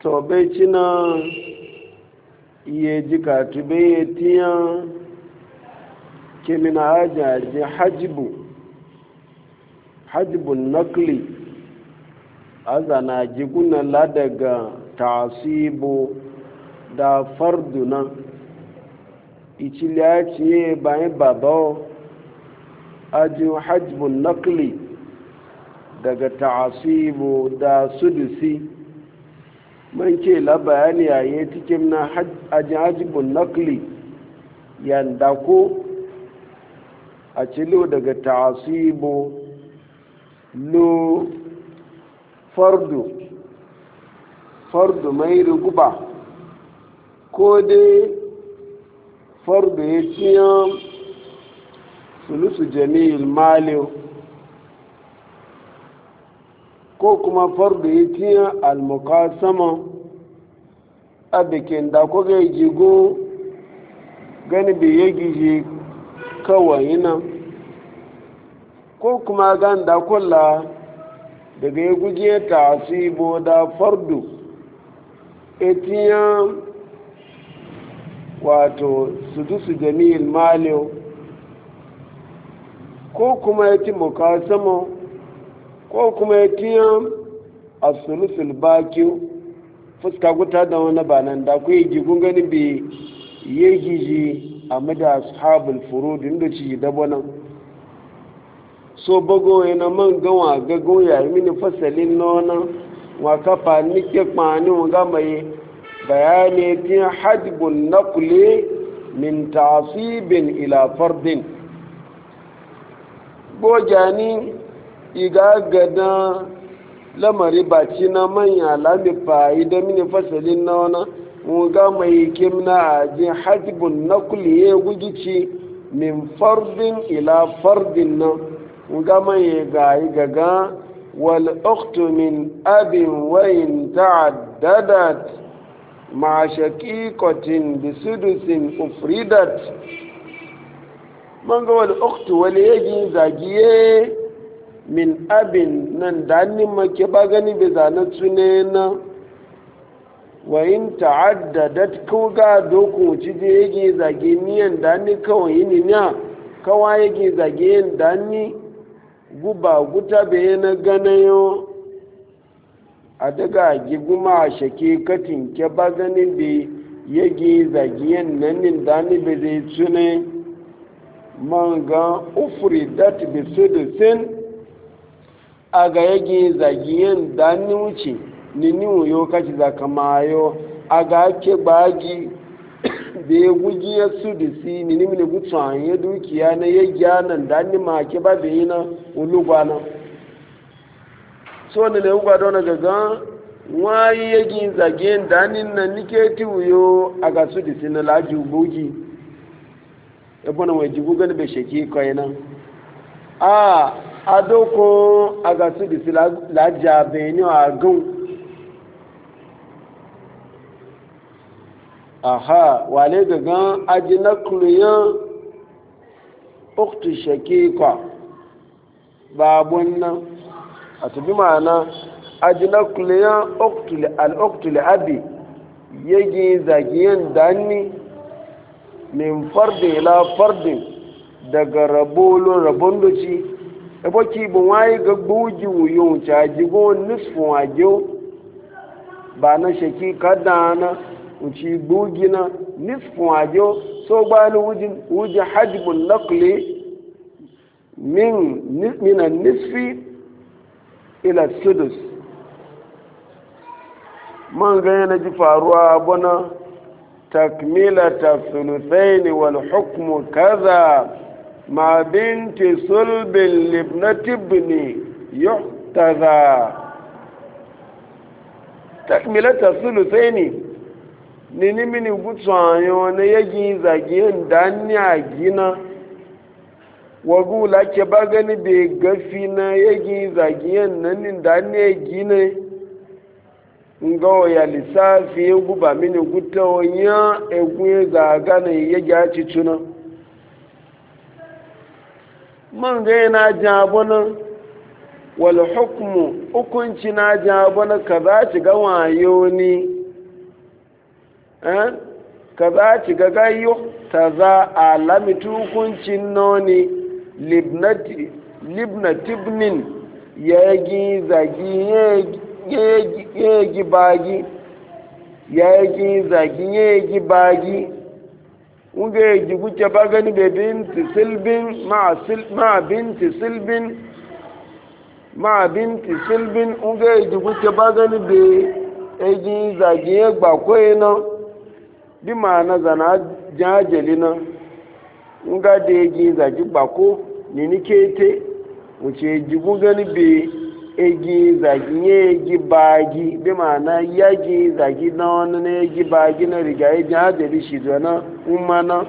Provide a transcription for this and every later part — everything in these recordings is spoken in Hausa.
to bai cina iya jika tube ya tiyan kemina ajaji hajibun nakli azana jiguna ladaga tasibu da farduna iciliya ciye bayan baba ajin hajibun nakli daga tasibu da sudusi man ke labayani yayin cikin na ajin hajibun nakli yanda ko a cilo daga tasibu lo fardu mai ruguba ko dai fardu ya ciyan sulusu jami'il maliyo ko kuma fardu ya ciyan almukasama a bikin da kuka yi jigo gani bai ya gishi kawai nan ko kuma gan da kula daga ya guje tasibo da fardu etiyan wato sudusu jami'il maliyo ko kuma ya ci mukasama ko kuma ya tiyan asulusul bakiyo fuska guta da wani banan da ku yi gigun gani bai yi giji a mada ashabul furudin da ci dabanan so bago yana man gawa gago ya yi mini fasalin nona wa kafa nike kpani wa gama yi bayani tin hajibun nakule min tasibin ila fardin bojani iga gada lamari baci na manya lami fa'i da mini fasalin nona wa gama yi kimna a jin hajibun nakule ya gugici min fardin ila fardin nan gama ya gayi gaga wal ukhtu min abin wayin ta'addadat ma shaqiqatin bi sudusin ufridat man ga wal ukhtu wal yaji zagiye min abin nan da ni make ba gani be zana tunena wayin ta'addadat ko ga doku ci je yaji zage niyan da ni kawai ni nya kawai yaji zage da ni guba guta bai na ganayo a daga giguma a shake katin ke ba ganin bai yage zagiyen nan da ni bai zai tune man ga ufuri dat bi sudusin a ga yage zagiyen da ni wuce ni wuyo kaci zakamayo a ga ake bagi da ya guji ya su da si ni mini gutsuwan ya dukiya na ya gyanan da ni ma ke ba da yi na ulugwa na so ne na ugwa don gaga wayi ya gi zage da ni na nike ti wuyo a ga su da si na laji ugogi ya bana wai jigu gani bai shaki kai nan a doko a ga su da si laji a bayani a gan aha wale gagan aji na kuliyan uktu shakika babun nan a tabi ma'ana aji na kuliyan al'uktu abi yagi zagiyan danni min fardin ila fardin daga rabon doci eboki bin waye ga buji wuyon cajigo nisfin wajo ba na shakika dana uci bugina nisfin wajo so bani wuji hajibun nakli min nisfi ila sudus man ganye na ji faruwa bana takmilata thuluthaini wal hukmu kaza ma binti sulbin libnati ibni yuhtaza takmilata thuluthaini nini mini gutsanyo na yaji zagiyen danni a gina wagu lake ba gani bai gafi na yaji zagiyen nan danni a gina nga ya lissafi ya guba mini guta ya egwe zaga na ya gyaci tuna man ga yana jabona wal hukmu hukunci na jabona ka za ci ga wayo ni kaza ci gaga yuktaza alamitu hukuncin noni libnatibnin yagi zagi yagi bagi yagi zagi yagi bagi unga yagi guce bagani be binti silbin ma binti silbin ma binti silbin unga yagi guce bagani be yagi zagi yagi bakwai na bi ma na zana jajali na nga da yagi zagi bako ni ni kete wuce jigu gani be egi zagi yagi bagi bi ma na yagi zagi na wani na yagi bagi na riga ya jajali shi zana umana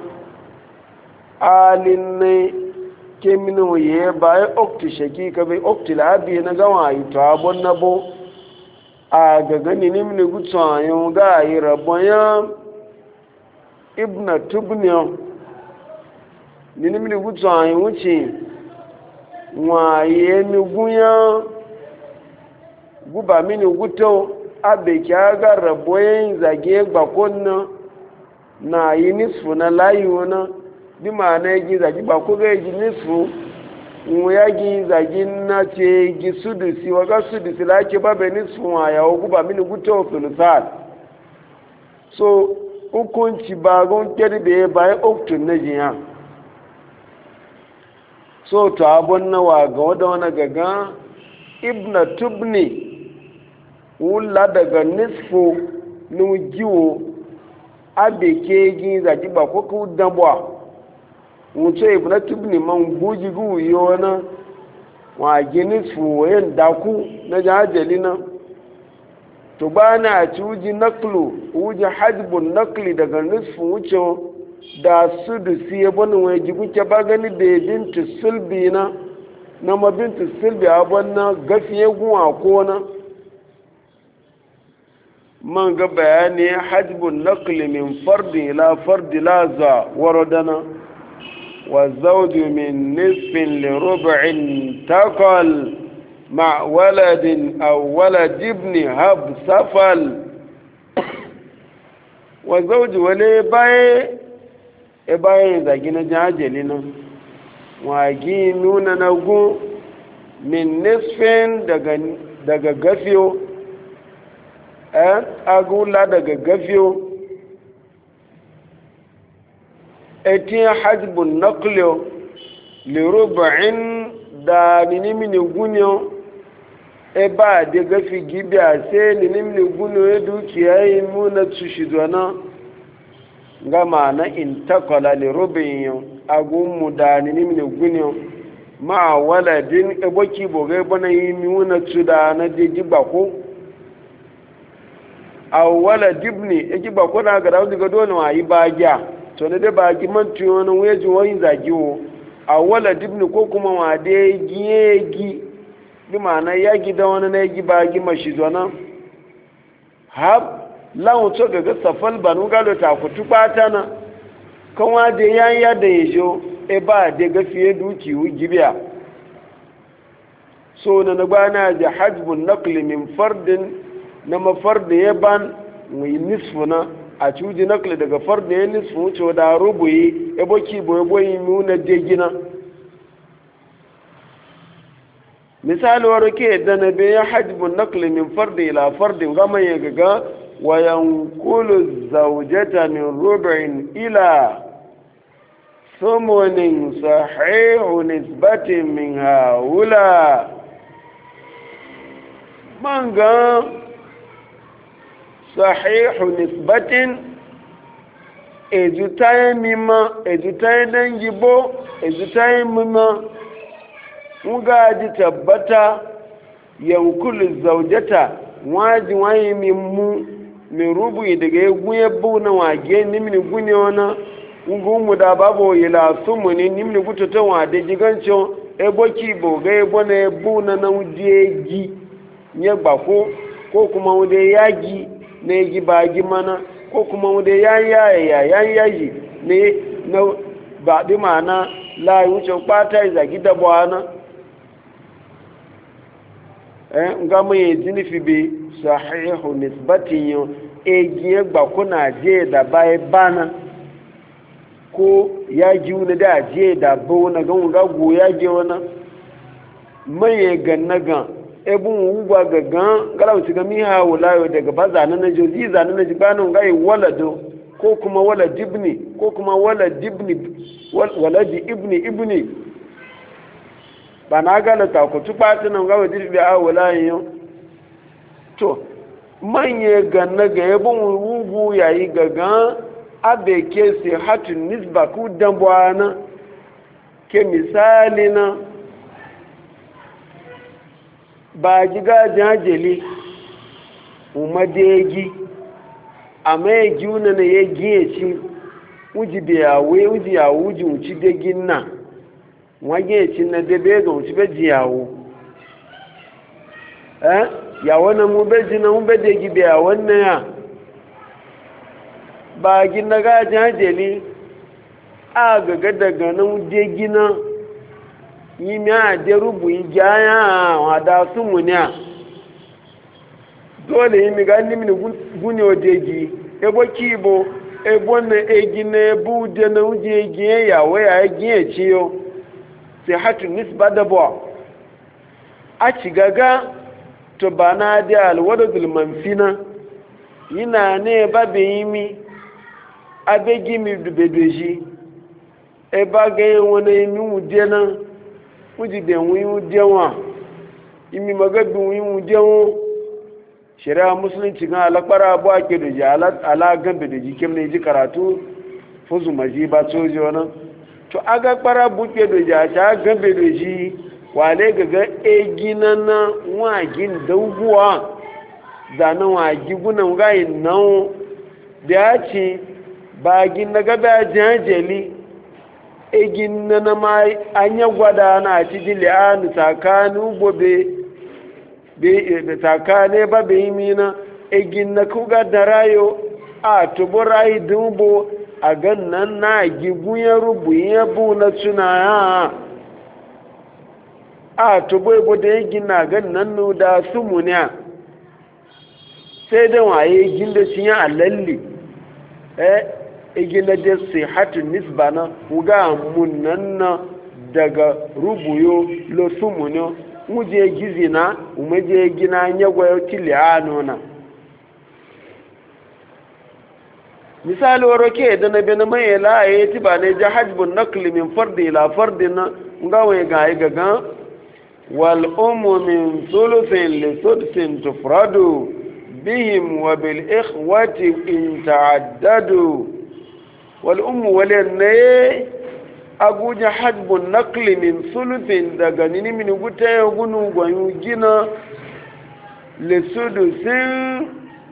alin ne kemini wuye bayan okti shaki ka bai okti labi na gawa yi to abon na bo a gagani ni mini gutsu yau ga yi rabon ya ibna tubniyo nini mini gutu anyi wuce waye mi gunya guba mini guto abe kyaga raboyin zage gbakon na yi nisfu na layi na bi ma na yi zage gbako ga yi nisfu ya gi zage na ce gi sudusi waga sudusi la ke babe nisfu wa yawo guba mini guto filisal so hukunci bagon kirbe bayan oktun na jiya so to abun nawa ga wadda wani gaga ibna tubni wula daga nisfo nujiwo abe ke gi zaki ba ko ku dabwa wuce ibna tubni man guji guyo na wa gi nisfo wayan daku na jajali na to ba na ci wuji naklu wuji hajbun nakli daga nisfin wucin da su da siya bani wani jikuke ba gani da bintu silbi na ma bintu silbi abon na gafiye guwa ko na man ga bayani hajbun nakli min fardi la fardi la za waradana wa zawju min nisfin li rub'in takal مع ولد أو ولد ابن هب سفل وزوج ولي باي زاجنا جاجلنا واجي نونا نغو من نصفين daga gafiyo agula daga gafiyo etin hajbun naqliyo li rub'in da ninimini gunyo ba da gafi gibiya sai ninimini gunyo ya dukiya yi muna tushidwana gama na intakwala li rubin yau agunmu da ninimini gunyo ma waladin eboki bogai bana yi muna tuda na jeji bako a waladibni eji bako na ga dawo daga dole wa yi bagya to ne da bagi man tuyo na weji wani zagiwo a waladibni ko kuma wa da gi bi ma'ana ya gida wani na yi bagi mashi zona hab lawon to ga safal banu galo ta kutu bata na kan wa da ya da yajo e ba da gafiye duki gibiya so na nagana da hajbun naqli min fardin na mafardin ya ban mai nisfuna a cuji naqli daga fardin ya nisfu to da rubuyi e boki boyi nuna degina misali waro ke da na biya hajbun naqli min fardin ila fardin gama ya gaga wa yanqulu zawjata min rub'in ila ثمن صحيح نسبة من هؤلاء مانغا صحيح نسبة ejutaye mima ejutaye dangibo ejutaye mima nga ji tabbata yankulu zaujata waji wayi mimmu min rubu daga ya gunye bu na wage nimini gunye wana mu da babu yila sumuni nimni gututa wa da gigancho eboki bo ga ebo na ebu na na udieji nye gbako ko kuma wude yaji na egi bagi mana ko kuma wude yayi ne na ba di mana la wuce kwata iza gida bwana nga mai jinifi bi sahihu nisbatin yo egiye gba kuna je da bai bana ko ya ji wani da je da bau na gan ga go ya je wani maye ganna gan ebun ugwa ga gan galawu ci ga mi ha wala daga ba zanan na jozi zanan na jibanu ga yi walado ko kuma wala dibni ko kuma wala dibni wala di ibni ba na gala ta ku tuba tunan ga wadi bi a wala yin to manye ganna ga ebun ugu yayi ga gan abe ke si hatun nisba ku dan bwana ke misali na ba giga jajeli umadegi amma ya giuna na ya giye ci uji da yawe uji yawo uji uci degin na wage ci na debe ga uci beji yawo yawo na mu beji na mu bedegi da yawon na ya ba gina ga jajeli a gaga daga nan degi na yi mi a de rubu yi jaya wa da su muniya dole yi mi ga ni mini guni odeji ebo kibo ebo na egi na ebu de na uje egi ya we ya egi e ciyo sai hatu nisba da bo a ci gaga to bana da alwadul manfina yina ne babe yi mi abegi mi dubedoji eba ga wona mi wuje na wuji da wuyi wa imi magabi wuyi wa shari'a musulunci kan alakwara abu ake da ji ala gambe da jikin ne ji karatu fuzu maji ba soji wani to aga kpara buke da ji a ta gambe da ji wale gaga egina na wagin dauguwa zanen wagi gunan gayin nan da ya ce bagin na gaba jajeli egin na ma anya gwada na ci jili'anu tsakanin ubobe da tsakane ba bai yi mina egin na kuga da rayo a tubu rayu dubo a gannan na gigun ya rubu ya bu na tunaya a tubu ebo da egin na gannan nu da su muniya sai da waye egin da shi ya alalli egin da da sihatun nisba na kuga munnan na daga rubuyo lo su muniya muje gizina umuje gina nyagwa tili anona misali woroke da na bena mai la ayati ba ne jahajbun naqli min fardi ila fardin ngawe ga gaga wal ummu min thuluthin li sudsin tufradu bihim wa bil ikhwati in ta'addadu wal ummu walanne aguja hajbun nakli min sulufin daga nini mini guta ya gunu gwanyu gina lesudusin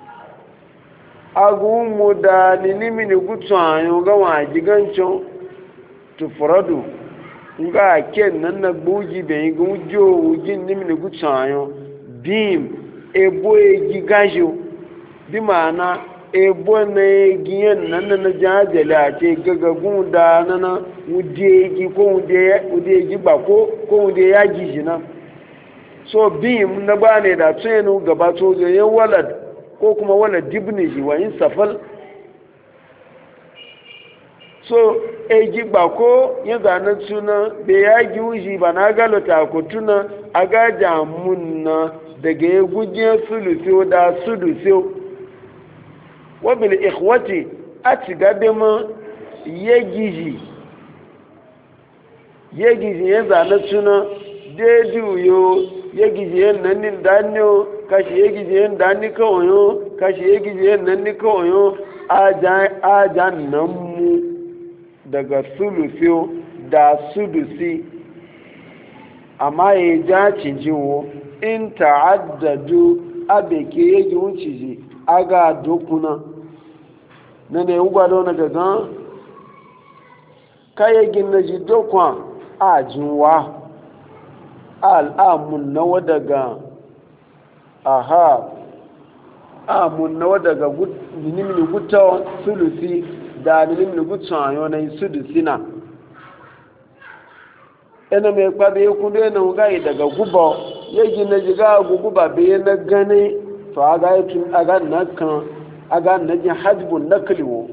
agunmu da nini mini gutu ayo gawa gigancin tufuradu nga ken nan na gbogi bayi gujo wujin nini mini gutu ayo bim ebo gigajo bi ma'ana ebo na giyan nan na jajala ce gagagun da na wudeji ko wudeji ba ko wude ya gishi na so biyun na ba ne da tsenu gaba to yan walad ko kuma walad dibni shi wa yin safal so eji ba ko yin zanen suna da ya gi wuji ba na galata ko tuna a gaja munna daga ya gujiyar sulusiyo da sulusiyo wabil ikhwati a ci gabe ma ya gizi ya zane suna dediyo ya gizi yan nan ni daniyo kashi ya gizi yan dani kawayo kashi ya gizi yan nan ni kawayo aja nan mu daga sulusiyo da sulusi amma ya ja cijiwo in ta'addadu abeke ya gi wuciji aga dokuna na ne ugwado na gagan kayaggin na ji dokwa a jinwa al'amun nawa daga amun nawa daga nimini guta sulusi da nimini guta ayo na sulusi na ina mai kwabe kudu yana wugayi daga guba yaggin na jiga guba bayan na gane to aga na kan aga naji hajbun nakli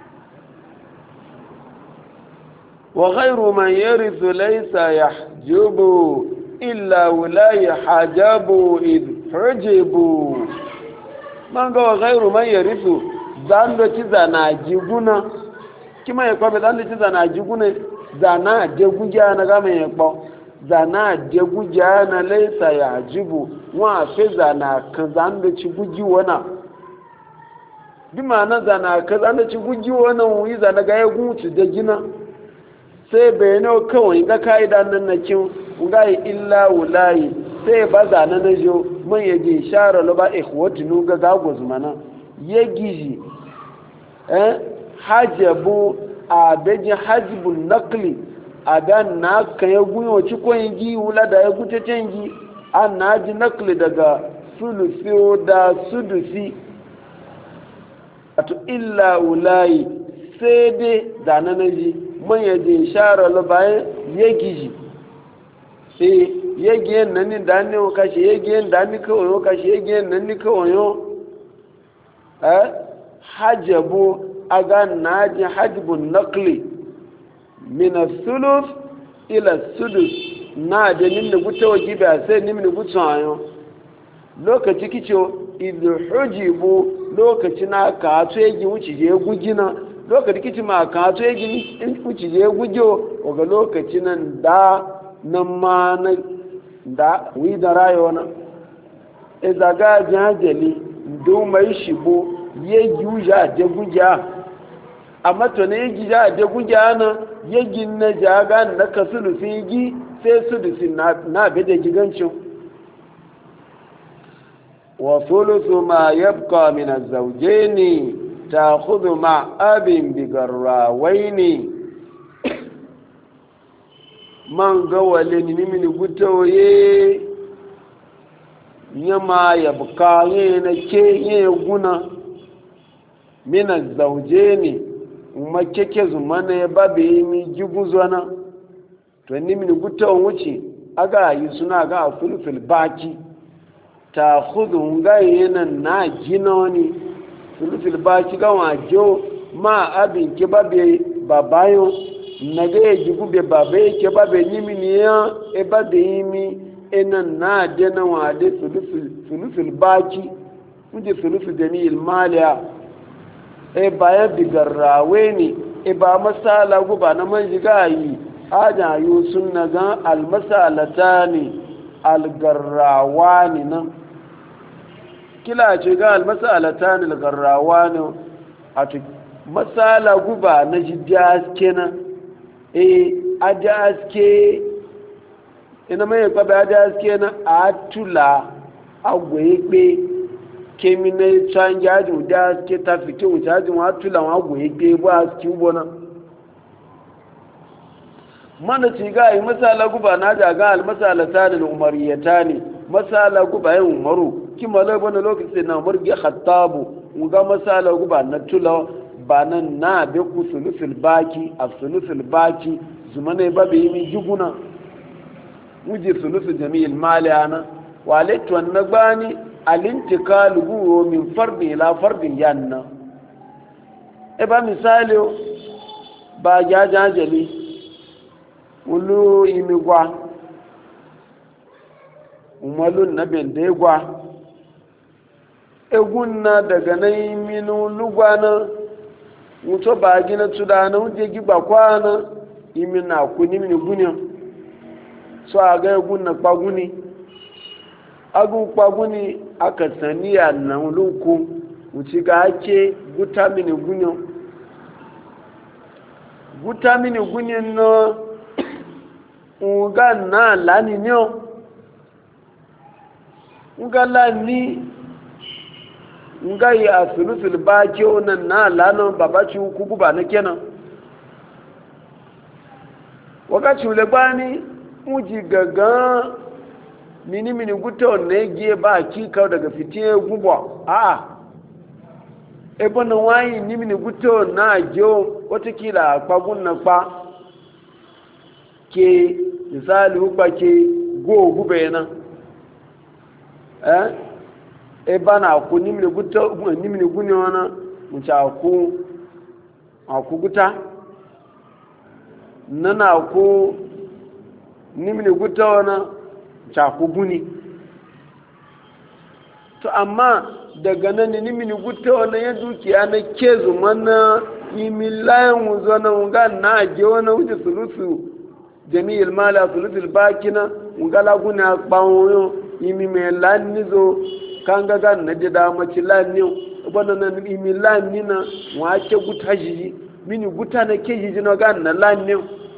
wa ghayru man yarithu laysa yahjubu illa wulai hajabu id hujibu man ga wa ghayru man yarithu zando ci zana jiguna kima ya kwabe zando ci zana jiguna zana jeguja na ga mai kpo zana jeguja na laysa yahjubu wa fe zana kan zando ci guji wana bi ma'ana zana ka zando ci guji wana wi zana ga ya gutu da gina sai bayano kawai ga kaida nan na kin ngai illa wulai sai ba zana na jo man yaje shara lo ba ikhwati nu ga gago zumana ya giji hajabu a beji hajibun naqli a dan na ka ya guyo ci ko yi wula da ya gute canji an na ji naqli daga sulusi da sudusi ato illa wulai sai dai zana na ji man yaje shara lo ba ya giji yegiyen nan ni da ne ka shi yegiyen da ni kawai ka shi yegiyen nan ni kawai hajabu aga naji hajbun naqli min as-sulus ila as-sudus na da nin da guta wajibi sai nin da guta ayo lokaci kicho idh hujibu lokaci na ka to yegi wuci je gugina lokaci kici ma ka to yegi wuci je gujo ga lokaci nan da nan ma na da wi da rayuwa na izaga jajali do mai shibo ye juja de guja amma to ne gija de guja na ye ginna jaga na kasulu figi sai su dusi na bede gigancin wa thuluthu ma yabqa min az-zawjayn ta'khudhu ma abin bigarrawaini man ga wale ni mini gutoye nyama ya buka ye na ke ye guna mina zauje ne mace ke zuma na ya babe mi jiguzona to ni mini gutowa wuce aga yi suna ga fulfil baki ta khudu ga yana na gina wani fulfil baki ga wajo ma abin ke babe babayo na ga ya jigu be baba yake ba be nimi ne ya e ba da yimi enan na de na wa de sulusul baki muje sulusul jamil maliya e ba ya bigarrawe ne e ba masala guba na man jiga yi aja yu sunna ga al masalatani al garrawani nan kila ce ga al masalatani al garrawani a masala guba na jidda kenan aja aske ina mai kwabe aja aske na atula agwaye pe kemi na canji ajin da aske ta fike wuce ajin atula wa agwaye pe bu aske ubo na mana ci ga yi masala guba na jaga almasala ta da umariyata ne masala guba yin umaru kima lai bane lokacin na umar ga khattabu ga masala guba na tula ba nan na be ku sulusul baki a sulusul baki zuma ne ba bai mi juguna muje sulusul jami'il mali ana walaitu an nabani alintikal guwo min fardin ila fardin yanna e ba misali ba jajajali ulu imigwa umalun na bendegwa egun na daga na iminu lugwana mutu ba gina tudana wuje giba kwana imi na kuni mini gunya so a ga egun na kpaguni agun kpaguni aka saniya na luku wuci ga ake guta mini gunya guta mini gunya na nga na lani nyo nga lani nga yi a sulusul ba kyau nan na lanon babaci kuku ba na kenan wakaci wule gbani muji gaga mini guta na giye ba kika daga fitiye gubwa a ebe na wayi ni mini guta na gyo watakila kpagun na kpa ke misali hukpa ke go gube nan e bana ku nimni gutta nimni guni wana mucha ku guta nana ku nimni gutta wana cha ku guni to amma daga nan nimni gutta wana ya dukiya na ke zumana imilayan wuzona nga na je wana wuce sulusu jami'il mala sulusul bakina nga la guna kpawo imi me lanizo kanga ga na de da maci lani bana nan imi lani na wa ke guta jiji mini guta na ke jiji no ga na lani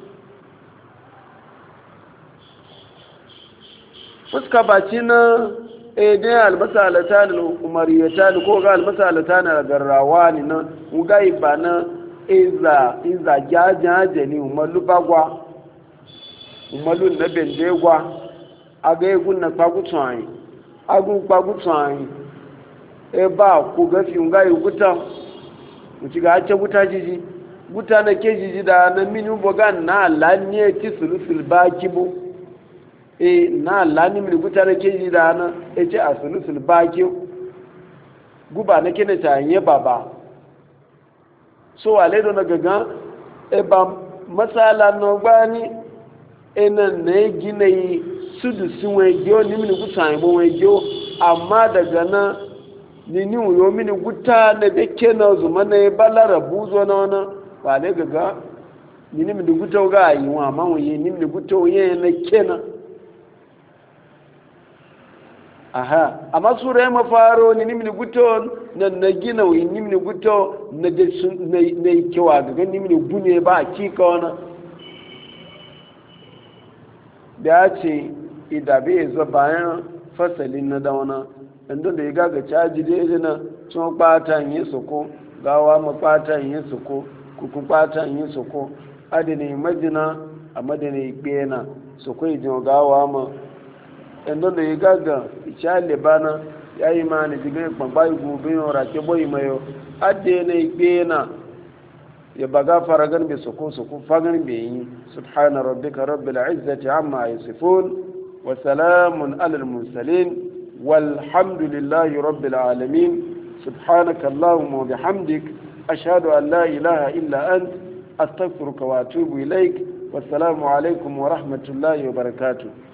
fuska baci na dai almasalatan umariyatan ko ga almasalatan garrawani na nga ibana iza jajaje ni umalu bagwa umalu na bendegwa aga egun na pagutwan agun pagutwan e ba ku gafi nga yuguta muci ga ce guta jiji guta na ke jiji da na mini bogan na lanye ti sulusul bakibu na lani mini guta na ke jiji da na e ce a sulusul bakibu guba na kene ta yi baba so wale do na gaga e ba masala no gbani ena ne gina yi sudu sinwe gyo ni mini guta yi bo we gyo amma daga na ni ni uyo mini guta na beke na zuma na balara buzo na wana wale gaga ni mini guta ga yi wa ma wuye ni mini guta wuye na kena aha amma sura ya mafaro ni nimni guto na gina wi nimni guto na de na kewa ga nimni gune ba kika wana da ce idabe zo bayan fasalin na dawana inda da ya ga caji da yana tun patan yin soko gawa ma patan yin soko kuku patan yin soko adini majina a madani gbena soko idin gawa ma inda da ya gaga ishale bana ya yi ma ni diga gbagba gobe yin rake boyi mayo adde na igbe na ya baga faragan bi suku fagan bi yi subhana rabbika rabbil izzati amma yasifun wa salamun alal mursalin walhamdulillahi rabbil alamin subhanaka allahumma wa bihamdik ashhadu an la ilaha illa ant astaghfiruka wa atubu ilaik wassalamu alaikum wa rahmatullahi wa barakatuh